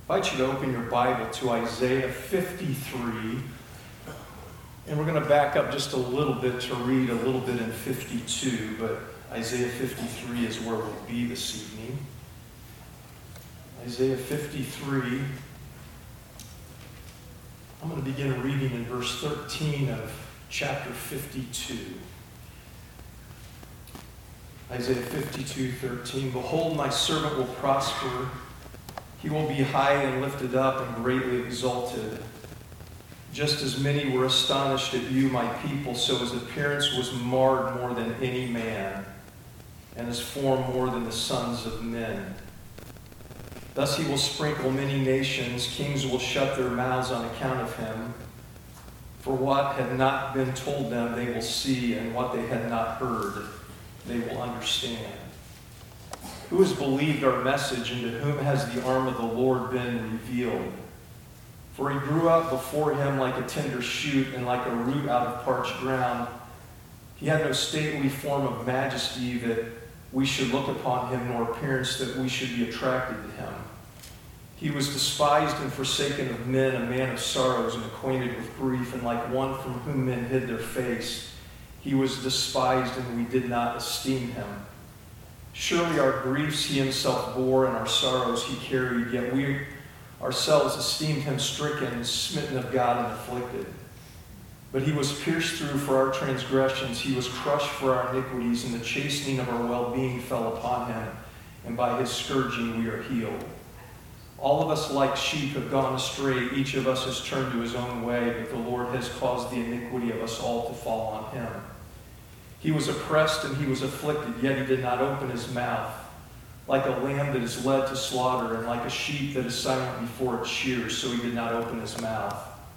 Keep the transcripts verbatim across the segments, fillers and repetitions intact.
I invite you to open your Bible to Isaiah fifty-three. And we're going to back up just a little bit to read a little bit in fifty-two, but Isaiah fifty-three is where we'll be this evening. Isaiah fifty-three. I'm going to begin reading in verse thirteen of chapter fifty-two. Isaiah fifty-two, thirteen. Behold, my servant will prosper. He will be high and lifted up and greatly exalted. Just as many were astonished at you, my people, so his appearance was marred more than any man, and his form more than the sons of men. Thus he will sprinkle many nations. Kings will shut their mouths on account of him. For what had not been told them they will see, and what they had not heard they will understand. Who has believed our message, and to whom has the arm of the Lord been revealed? For he grew up before him like a tender shoot, and like a root out of parched ground. He had no stately form of majesty that we should look upon him, nor appearance that we should be attracted to him. He was despised and forsaken of men, a man of sorrows and acquainted with grief, and like one from whom men hid their face. He was despised, and we did not esteem him. Surely our griefs he himself bore, and our sorrows he carried, yet we ourselves esteemed him stricken, smitten of God, and afflicted. But he was pierced through for our transgressions, he was crushed for our iniquities, and the chastening of our well-being fell upon him, and by his scourging we are healed. All of us like sheep have gone astray, each of us has turned to his own way, but the Lord has caused the iniquity of us all to fall on him. He was oppressed and he was afflicted, yet he did not open his mouth. Like a lamb that is led to slaughter, and like a sheep that is silent before its shears, so he did not open his mouth.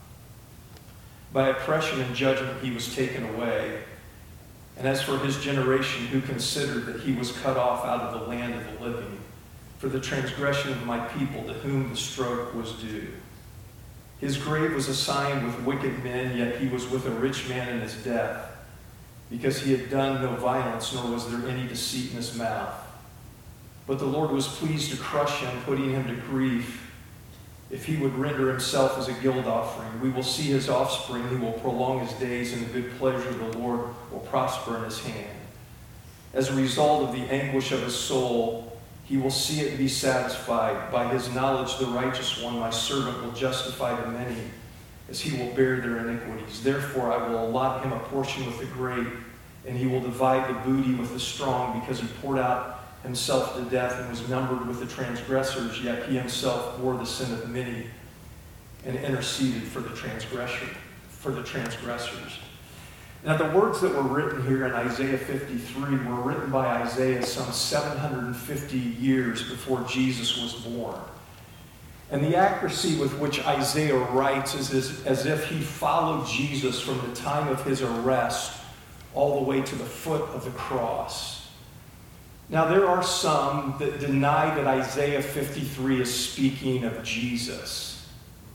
By oppression and judgment he was taken away. And as for his generation, who considered that he was cut off out of the land of the living, for the transgression of my people, to whom the stroke was due. His grave was assigned with wicked men, yet he was with a rich man in his death, because he had done no violence, nor was there any deceit in his mouth. But the Lord was pleased to crush him, putting him to grief. If he would render himself as a guilt offering, we will see his offspring. He will prolong his days, and the good pleasure of the Lord will prosper in his hand. As a result of the anguish of his soul, he will see it and be satisfied. By his knowledge, the righteous one, my servant, will justify the many, as he will bear their iniquities. Therefore, I will allot him a portion with the great, and he will divide the booty with the strong, because he poured out himself to death and was numbered with the transgressors, yet he himself bore the sin of many and interceded for the transgressor, for the transgressors. Now, the words that were written here in Isaiah fifty-three were written by Isaiah some seven hundred fifty years before Jesus was born. And the accuracy with which Isaiah writes is as, as if he followed Jesus from the time of his arrest all the way to the foot of the cross. Now, there are some that deny that Isaiah fifty-three is speaking of Jesus.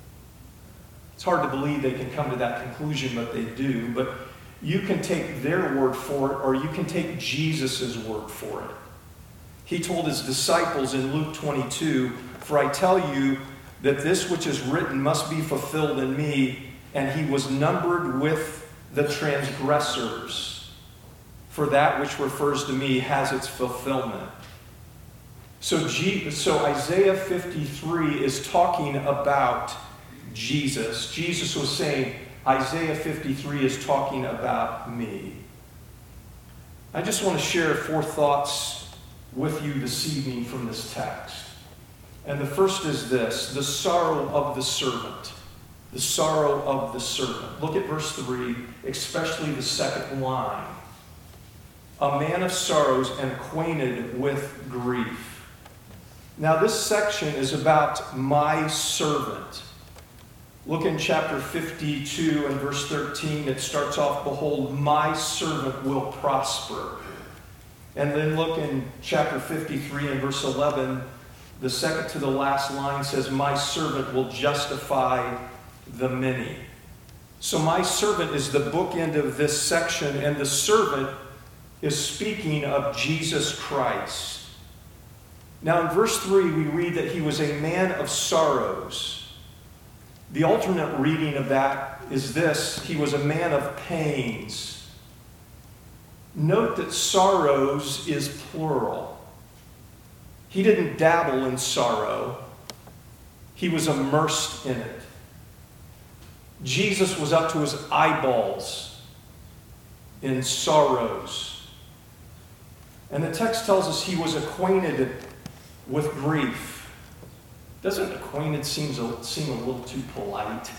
It's hard to believe they can come to that conclusion, but they do. But you can take their word for it, or you can take Jesus' word for it. He told his disciples in Luke twenty-two, "For I tell you that this which is written must be fulfilled in me, and he was numbered with the transgressors. For that which refers to me has its fulfillment." So, G- so Isaiah fifty-three is talking about Jesus. Jesus was saying, Isaiah fifty-three is talking about me. I just want to share four thoughts with you this evening from this text. And the first is this: the sorrow of the servant. The sorrow of the servant. Look at verse three, especially the second line. A man of sorrows and acquainted with grief. Now, this section is about my servant. Look in chapter fifty-two and verse thirteen. It starts off, "Behold, my servant will prosper." And then look in chapter fifty-three and verse eleven. The second to the last line says, "My servant will justify the many." So my servant is the bookend of this section, and the servant is speaking of Jesus Christ. Now in verse three, we read that he was a man of sorrows. The alternate reading of that is this: he was a man of pains. Note that sorrows is plural. He didn't dabble in sorrow. He was immersed in it. Jesus was up to his eyeballs in sorrows. And the text tells us he was acquainted with grief. Doesn't acquainted seem a, seem a little too polite?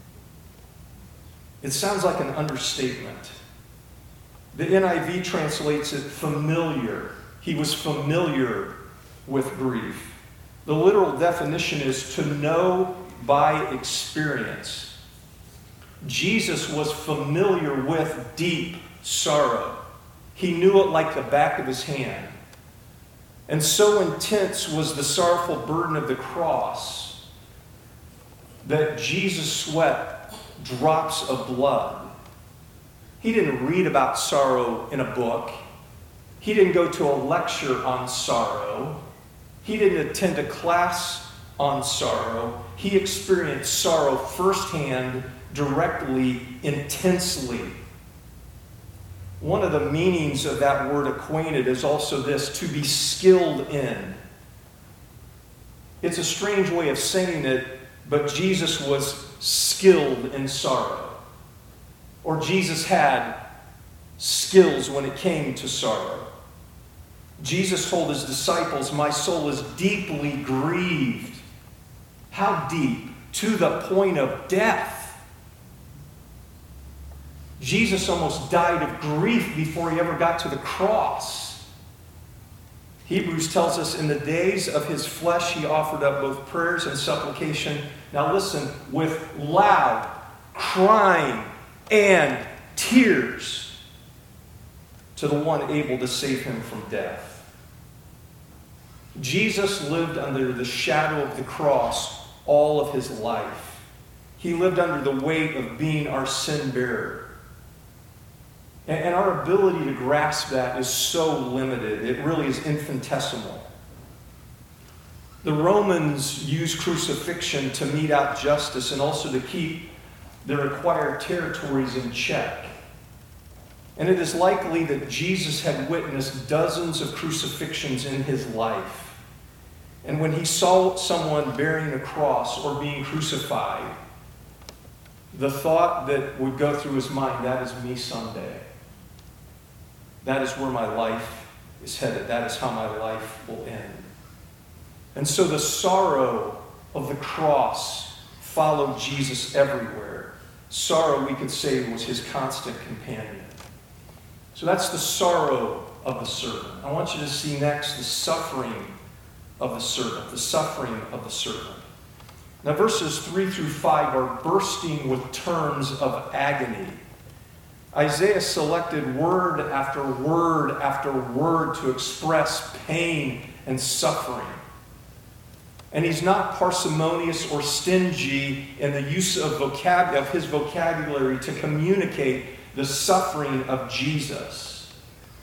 It sounds like an understatement. The N I V translates it familiar. He was familiar with grief. The literal definition is to know by experience. Jesus was familiar with deep sorrow. He knew it like the back of his hand. And so intense was the sorrowful burden of the cross that Jesus sweat drops of blood. He didn't read about sorrow in a book. He didn't go to a lecture on sorrow. He didn't attend a class on sorrow. He experienced sorrow firsthand, directly, intensely. One of the meanings of that word acquainted is also this: to be skilled in. It's a strange way of saying it, but Jesus was skilled in sorrow. Or Jesus had skills when it came to sorrow. Jesus told his disciples, "My soul is deeply grieved." How deep? To the point of death. Jesus almost died of grief before he ever got to the cross. Hebrews tells us in the days of his flesh he offered up both prayers and supplication. Now listen, with loud crying and tears to the one able to save him from death. Jesus lived under the shadow of the cross all of his life. He lived under the weight of being our sin bearer. And our ability to grasp that is so limited. It really is infinitesimal. The Romans used crucifixion to mete out justice and also to keep their acquired territories in check. And it is likely that Jesus had witnessed dozens of crucifixions in his life. And when he saw someone bearing a cross or being crucified, the thought that would go through his mind, that is me someday. That is where my life is headed. That is how my life will end. And so the sorrow of the cross followed Jesus everywhere. Sorrow, we could say, was his constant companion. So that's the sorrow of the servant. I want you to see next the suffering of the servant. The suffering of the servant. Now verses three through five are bursting with terms of agony. Isaiah selected word after word after word to express pain and suffering. And he's not parsimonious or stingy in the use of, vocab- of his vocabulary to communicate the suffering of Jesus.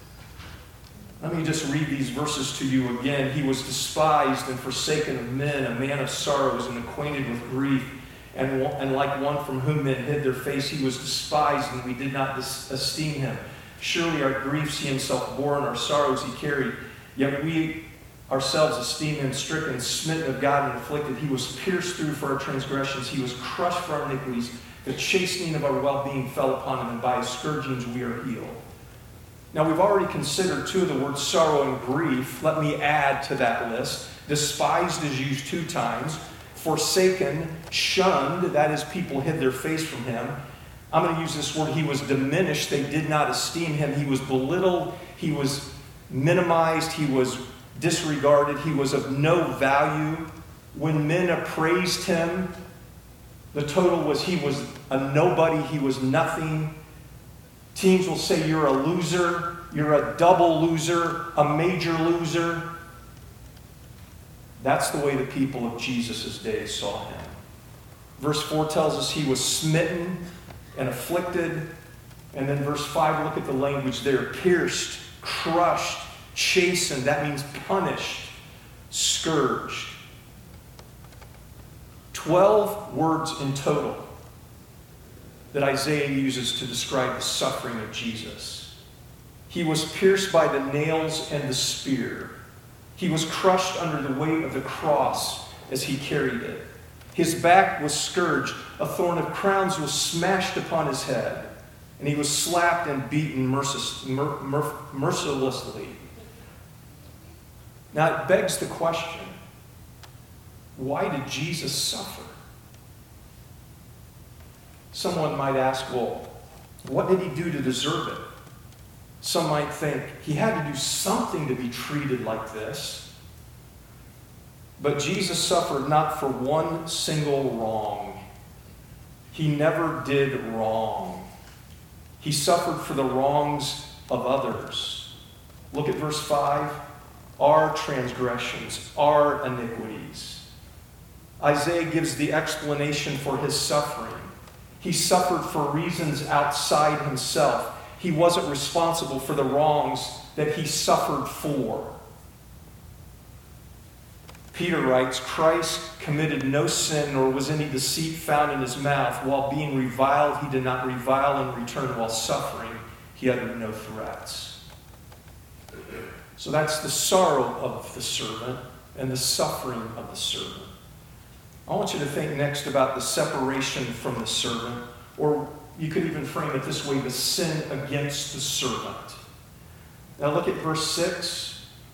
Let me just read these verses to you again. He was despised and forsaken of men, a man of sorrows and acquainted with grief. And, and like one from whom men hid their face, he was despised, and we did not dis- esteem him. Surely our griefs he himself bore, and our sorrows he carried. Yet we ourselves esteem him stricken, smitten of God, and afflicted. He was pierced through for our transgressions. He was crushed for our iniquities. The chastening of our well-being fell upon him, and by his scourgings we are healed. Now we've already considered two of the words sorrow and grief. Let me add to that list. Despised is used two times. Forsaken, shunned, that is, people hid their face from him. I'm going to use this word. He was diminished. They did not esteem him. He was belittled. He was minimized. He was disregarded. He was of no value. When men appraised him, the total was he was a nobody. He was nothing. Teens will say you're a loser. You're a double loser, a major loser. That's the way the people of Jesus' day saw him. Verse four tells us he was smitten and afflicted. And then verse five, look at the language there. Pierced, crushed, chastened. That means punished scourged. Twelve words in total that Isaiah uses to describe the suffering of Jesus. He was pierced by the nails and the spear. He was crushed under the weight of the cross as he carried it. His back was scourged. A thorn of crowns was smashed upon his head. And he was slapped and beaten mercil- mer- mer- mercilessly. Now it begs the question, why did Jesus suffer? Someone might ask, well, what did he do to deserve it? Some might think he had to do something to be treated like this. But Jesus suffered not for one single wrong. He never did wrong. He suffered for the wrongs of others. Look at verse five. Our transgressions, our iniquities. Isaiah gives the explanation for his suffering. He suffered for reasons outside himself. He wasn't responsible for the wrongs that he suffered for. Peter writes, Christ committed no sin, nor was any deceit found in his mouth. While being reviled, he did not revile in return. While suffering, he uttered no threats. So that's the sorrow of the servant and the suffering of the servant. I want you to think next about the separation from the servant, or you could even frame it this way, the sin against the servant. Now look at verse six.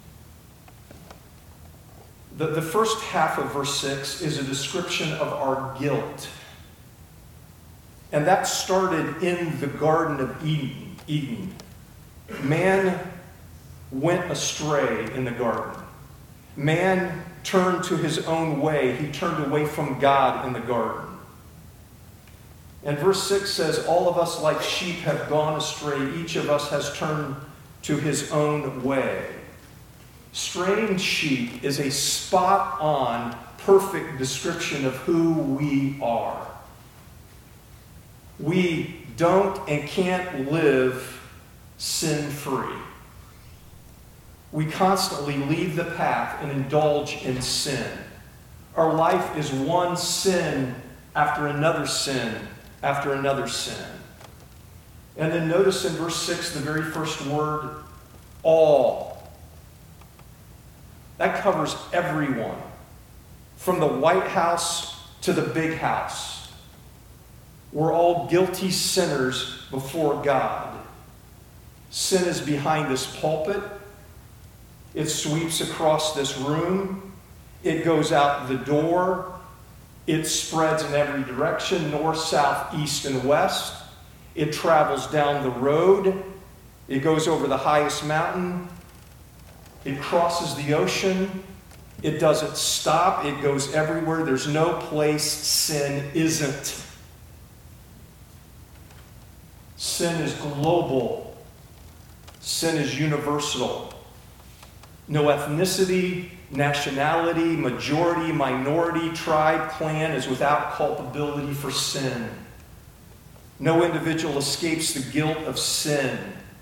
The, the first half of verse six is a description of our guilt. And that started in the Garden of Eden. Eden. Man went astray in the garden. Man turned to his own way. He turned away from God in the garden. And verse six says, all of us like sheep have gone astray. Each of us has turned to his own way. Straying sheep is a spot-on, perfect description of who we are. We don't and can't live sin-free. We constantly leave the path and indulge in sin. Our life is one sin after another sin after another sin. And then notice in verse six, the very first word, all. That covers everyone, from the White House to the big house. We're all guilty sinners before God. Sin is behind this pulpit. It sweeps across this room. It goes out the door. It spreads in every direction, north, south, east, and west. It travels down the road. It goes over the highest mountain. It crosses the ocean. It doesn't stop. It goes everywhere. There's no place sin isn't. Sin is global. Sin is universal. No ethnicity, nationality, majority, minority, tribe, clan is without culpability for sin. No individual escapes the guilt of sin.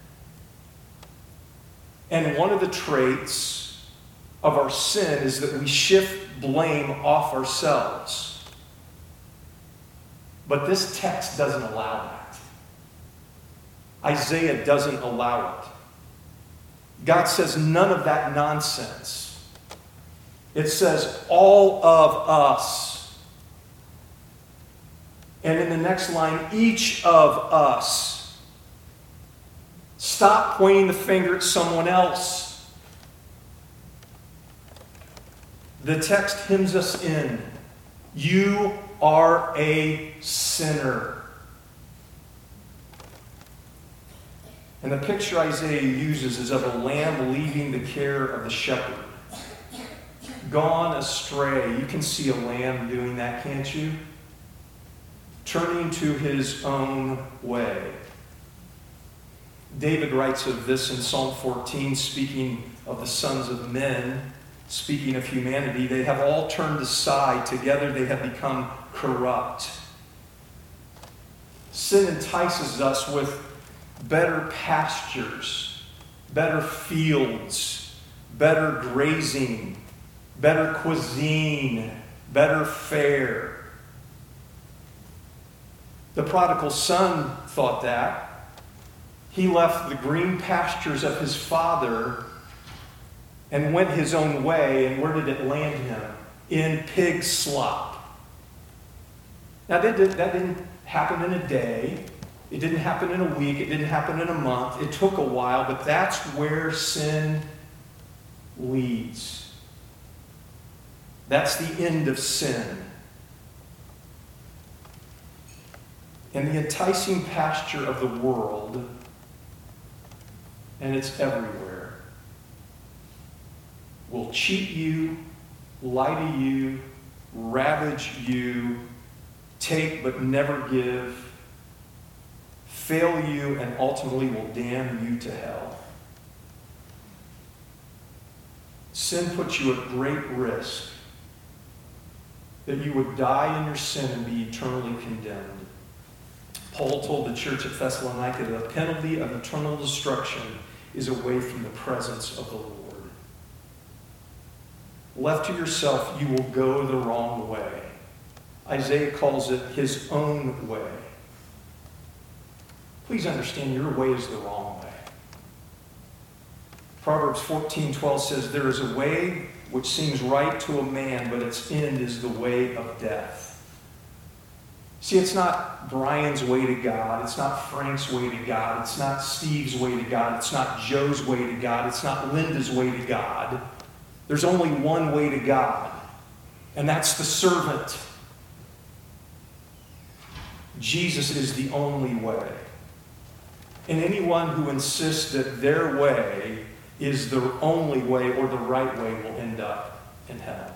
And one of the traits of our sin is that we shift blame off ourselves. But this text doesn't allow that. Isaiah doesn't allow it. God says none of that nonsense. It says all of us. And in the next line, each of us. Stop pointing the finger at someone else. The text hems us in. You are a sinner. And the picture Isaiah uses is of a lamb leaving the care of the shepherd. Gone astray. You can see a lamb doing that, can't you? Turning to his own way. David writes of this in Psalm fourteen, speaking of the sons of men, speaking of humanity. They have all turned aside. Together they have become corrupt. Sin entices us with better pastures, better fields, better grazing, better cuisine, better fare. The prodigal son thought that. He left the green pastures of his father and went his own way. And where did it land him? In pig slop. Now, that didn't, that didn't happen in a day. It didn't happen in a week. It didn't happen in a month. It took a while, but that's where sin leads. That's the end of sin. And the enticing pasture of the world, and it's everywhere, will cheat you, lie to you, ravage you, take but never give, fail you, and ultimately will damn you to hell. Sin puts you at great risk that you would die in your sin and be eternally condemned. Paul told the church at Thessalonica that the penalty of eternal destruction is away from the presence of the Lord. Left to yourself, you will go the wrong way. Isaiah calls it his own way. Please understand, your way is the wrong way. Proverbs fourteen twelve says, there is a way which seems right to a man, but its end is the way of death. See, it's not Brian's way to God. It's not Frank's way to God. It's not Steve's way to God. It's not Joe's way to God. It's not Linda's way to God. There's only one way to God, and that's the servant. Jesus is the only way. And anyone who insists that their way is the only way or the right way will end up in hell.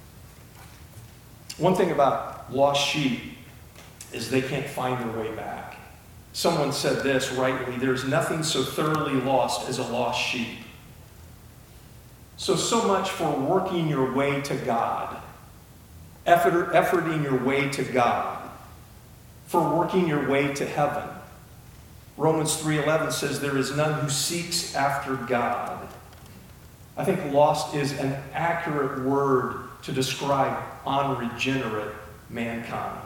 One thing about lost sheep is they can't find their way back. Someone said this rightly, there's nothing so thoroughly lost as a lost sheep. So, so much for working your way to God, effort, efforting your way to God, for working your way to heaven. Romans three eleven says there is none who seeks after God. I think lost is an accurate word to describe unregenerate mankind.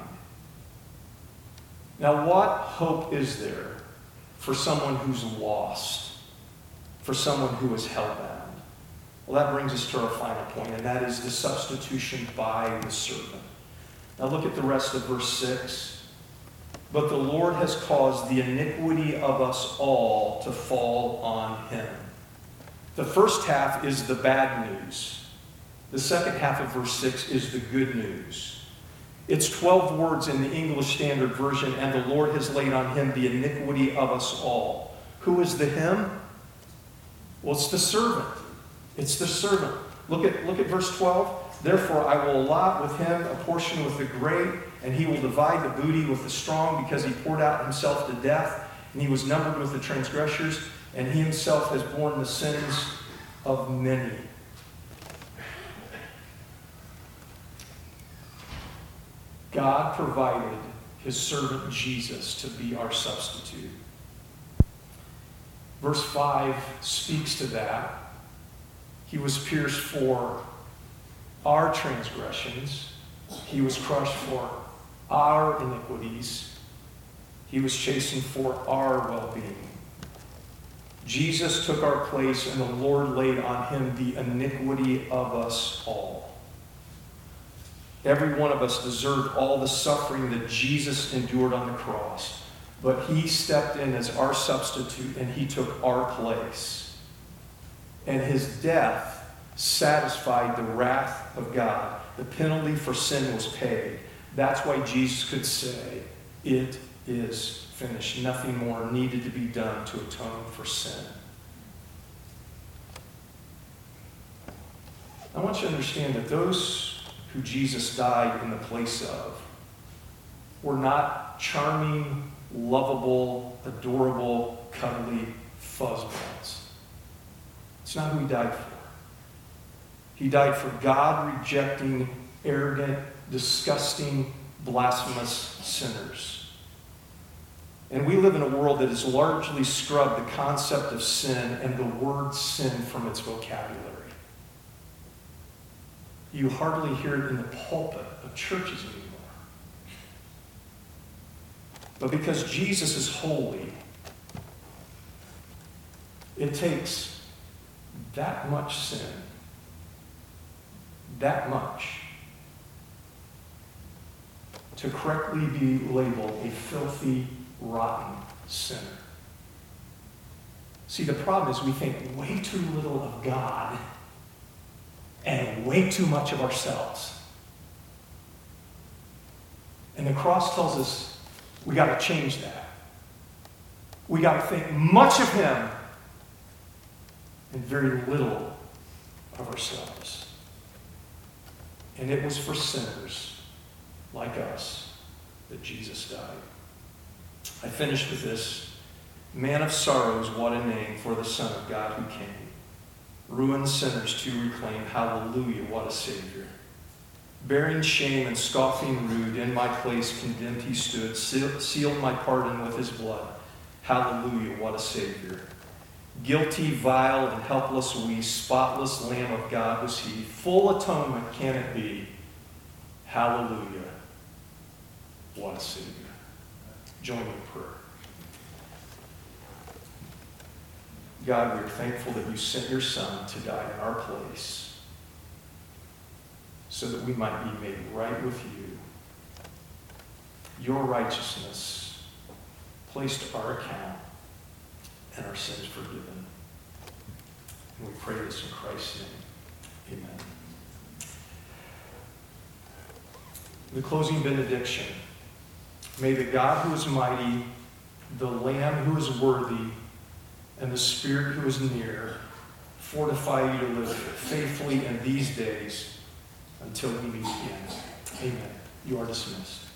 Now, what hope is there for someone who's lost, for someone who is hellbound? Well, that brings us to our final point, and that is the substitution by the servant. Now look at the rest of verse six. But the Lord has caused the iniquity of us all to fall on him. The first half is the bad news. The second half of verse six is the good news. It's twelve words in the English Standard Version, and the Lord has laid on him the iniquity of us all. Who is the him? Well, it's the servant. It's the servant. Look at, look at verse twelve. Therefore I will allot with him a portion with the great, and he will divide the booty with the strong, because he poured out himself to death, and he was numbered with the transgressors, and he himself has borne the sins of many. God provided his servant Jesus to be our substitute. Verse five speaks to that. He was pierced for our transgressions. He was crushed for our iniquities. He was chastened for our well-being. Jesus took our place, and the Lord laid on him the iniquity of us all. Every one of us deserved all the suffering that Jesus endured on the cross, but he stepped in as our substitute, and he took our place. And his death satisfied the wrath of God. The penalty for sin was paid. That's why Jesus could say, it is finished. Nothing more needed to be done to atone for sin. I want you to understand that those who Jesus died in the place of were not charming, lovable, adorable, cuddly fuzzballs. It's not who he died for. He died for God-rejecting, arrogant, disgusting, blasphemous sinners. And we live in a world that has largely scrubbed the concept of sin and the word sin from its vocabulary. You hardly hear it in the pulpit of churches anymore. But because Jesus is holy, it takes that much sin, that much, to correctly be labeled a filthy, rotten sinner. See, the problem is we think way too little of God and way too much of ourselves. And the cross tells us we got to change that. We got to think much of him and very little of ourselves. And it was for sinners like us that Jesus died. I finished with this. Man of sorrows, what a name for the Son of God who came. Ruined sinners to reclaim. Hallelujah, what a Savior. Bearing shame and scoffing rude, in my place condemned he stood, sealed my pardon with his blood. Hallelujah, what a Savior. Guilty, vile, and helpless we, spotless Lamb of God was he. Full atonement can it be. Hallelujah, what a Savior. Join me in prayer. God, we are thankful that you sent your Son to die in our place so that we might be made right with you. Your righteousness placed our account and our sins forgiven. And we pray this in Christ's name. Amen. The closing benediction. May the God who is mighty, the Lamb who is worthy, and the Spirit who is near fortify you to live faithfully in these days until we meet again. Amen. You are dismissed.